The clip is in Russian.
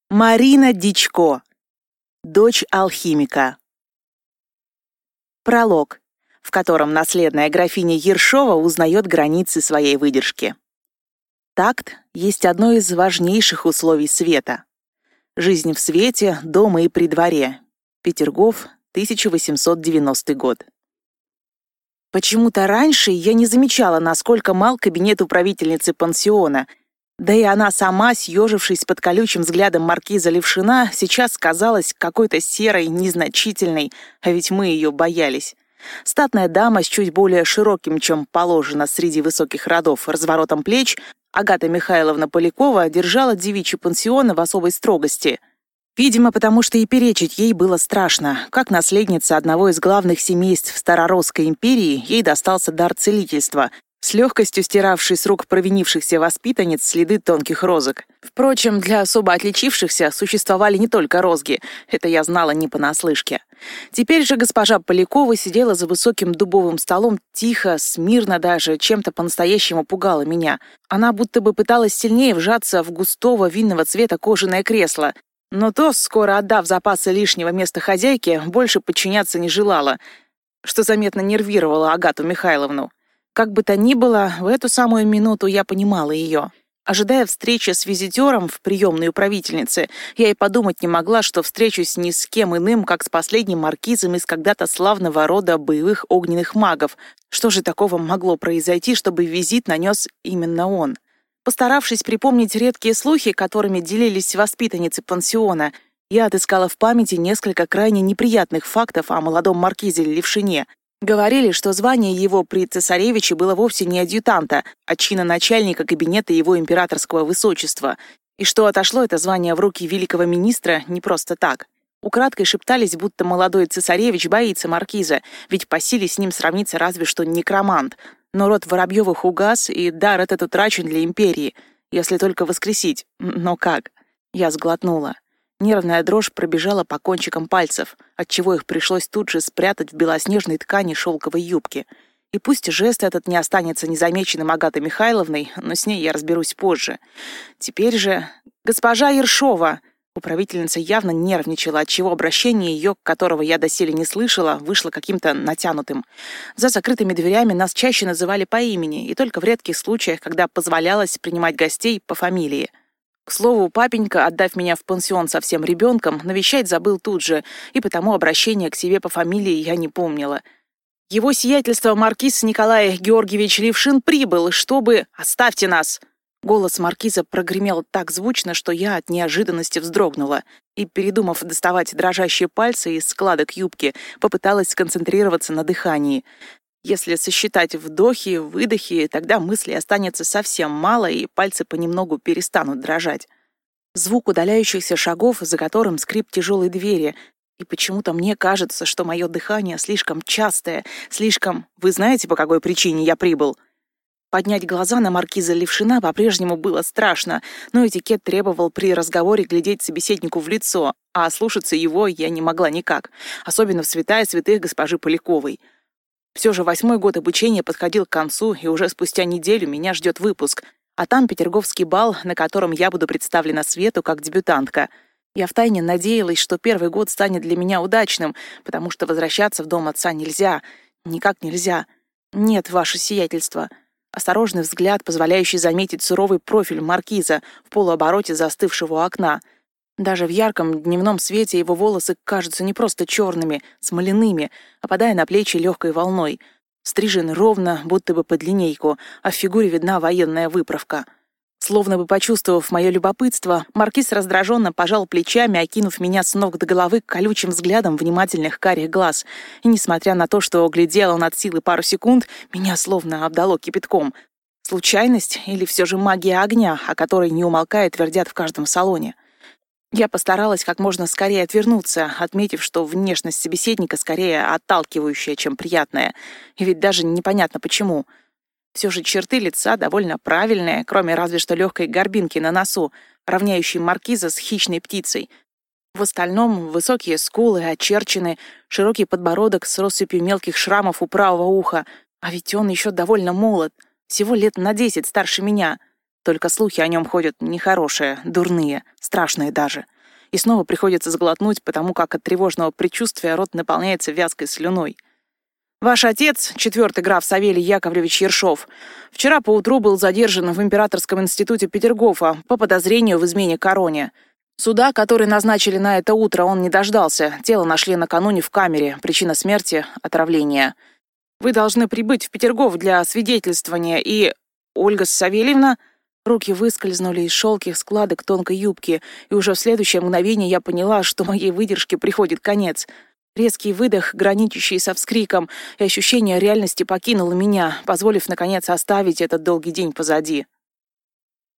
Марина Дичко, дочь алхимика. Пролог, в котором наследная графиня Ершова узнает границы своей выдержки. Такт есть одно из важнейших условий света. Жизнь в свете, дома и при дворе. Петергоф, 1890 год. Почему-то раньше я не замечала, насколько мал кабинет управительницы пансиона, да и она сама, съежившись под колючим взглядом маркиза Левшина, сейчас казалась какой-то серой, незначительной, а ведь мы ее боялись. Статная дама с чуть более широким, чем положено среди высоких родов, разворотом плеч, Агата Михайловна Полякова держала девичий пансион в особой строгости. Видимо, потому что и перечить ей было страшно. Как наследница одного из главных семейств Староросской империи, ей достался дар целительства, с легкостью стиравший с рук провинившихся воспитанниц следы тонких розок. Впрочем, для особо отличившихся существовали не только розги, это я знала не понаслышке. Теперь же госпожа Полякова сидела за высоким дубовым столом тихо, смирно даже, чем-то по-настоящему пугала меня. Она будто бы пыталась сильнее вжаться в густого винного цвета кожаное кресло, но то, скоро отдав запасы лишнего места хозяйке, больше подчиняться не желала, что заметно нервировало Агату Михайловну. Как бы то ни было, в эту самую минуту я понимала ее. Ожидая встречи с визитером в приемной управительницы, я и подумать не могла, что встречусь ни с кем иным, как с последним маркизом из когда-то славного рода боевых огненных магов. Что же такого могло произойти, чтобы визит нанес именно он? Постаравшись припомнить редкие слухи, которыми делились воспитанницы пансиона, я отыскала в памяти несколько крайне неприятных фактов о молодом маркизе Левшине. Говорили, что звание его при цесаревиче было вовсе не адъютанта, а чина начальника кабинета его императорского высочества, и что отошло это звание в руки великого министра не просто так. Украдкой шептались, будто молодой цесаревич боится маркиза, ведь по силе с ним сравнится разве что некромант. Но род Воробьевых угас, и дар этот утрачен для империи, если только воскресить. Но как? Я сглотнула. Нервная дрожь пробежала по кончикам пальцев, отчего их пришлось тут же спрятать в белоснежной ткани шелковой юбки. И пусть жест этот не останется незамеченным Агатой Михайловной, но с ней я разберусь позже. Теперь же... «Госпожа Ершова!» Управительница явно нервничала, отчего обращение ее, которого я доселе не слышала, вышло каким-то натянутым. За закрытыми дверями нас чаще называли по имени, и только в редких случаях, когда позволялось принимать гостей по фамилии. К слову, папенька, отдав меня в пансион совсем ребенком, навещать забыл тут же, и потому обращения к себе по фамилии я не помнила. Его сиятельство маркиз Николай Георгиевич Левшин прибыл, чтобы... «Оставьте нас!» Голос маркиза прогремел так звучно, что я от неожиданности вздрогнула и, передумав доставать дрожащие пальцы из складок юбки, попыталась сконцентрироваться на дыхании. Если сосчитать вдохи, выдохи, тогда мыслей останется совсем мало, и пальцы понемногу перестанут дрожать. Звук удаляющихся шагов, за которым скрип тяжелой двери, и почему-то мне кажется, что мое дыхание слишком частое, слишком... Вы знаете, по какой причине я прибыл? Поднять глаза на маркиза Левшина по-прежнему было страшно, но этикет требовал при разговоре глядеть собеседнику в лицо, а слушаться его я не могла никак, особенно в святая святых госпожи Поляковой. Все же 8-й год обучения подходил к концу, и уже спустя неделю меня ждет выпуск, а там петерговский бал, на котором я буду представлена свету как дебютантка. Я втайне надеялась, что первый год станет для меня удачным, потому что возвращаться в дом отца нельзя, никак нельзя. Нет, ваше сиятельство. Осторожный взгляд, позволяющий заметить суровый профиль маркиза в полуобороте застывшего у окна. Даже в ярком дневном свете его волосы кажутся не просто черными, смоляными, опадая на плечи легкой волной. Стрижены ровно, будто бы под линейку, а в фигуре видна военная выправка. Словно бы почувствовав мое любопытство, маркиз раздраженно пожал плечами, окинув меня с ног до головы колючим взглядом внимательных карих глаз. И несмотря на то, что глядел он от силы пару секунд, меня словно обдало кипятком. Случайность или все же магия огня, о которой не умолкая твердят в каждом салоне? Я постаралась как можно скорее отвернуться, отметив, что внешность собеседника скорее отталкивающая, чем приятная. И ведь даже непонятно почему. Все же черты лица довольно правильные, кроме разве что легкой горбинки на носу, равняющей маркиза с хищной птицей. В остальном высокие скулы очерчены, широкий подбородок с россыпью мелких шрамов у правого уха. А ведь он еще довольно молод, всего лет на 10 старше меня. Только слухи о нем ходят нехорошие, дурные, страшные даже. И снова приходится сглотнуть, потому как от тревожного предчувствия рот наполняется вязкой слюной. Ваш отец, 4-й граф Савелий Яковлевич Ершов, вчера поутру был задержан в Императорском институте Петергофа по подозрению в измене короне. Суда, который назначили на это утро, он не дождался. Тело нашли накануне в камере. Причина смерти — отравление. Вы должны прибыть в Петергоф для свидетельствования, и... Ольга Савельевна... Руки выскользнули из шелких складок тонкой юбки, и уже в следующее мгновение я поняла, что моей выдержке приходит конец. Резкий выдох, граничащий со вскриком, и ощущение реальности покинуло меня, позволив, наконец, оставить этот долгий день позади.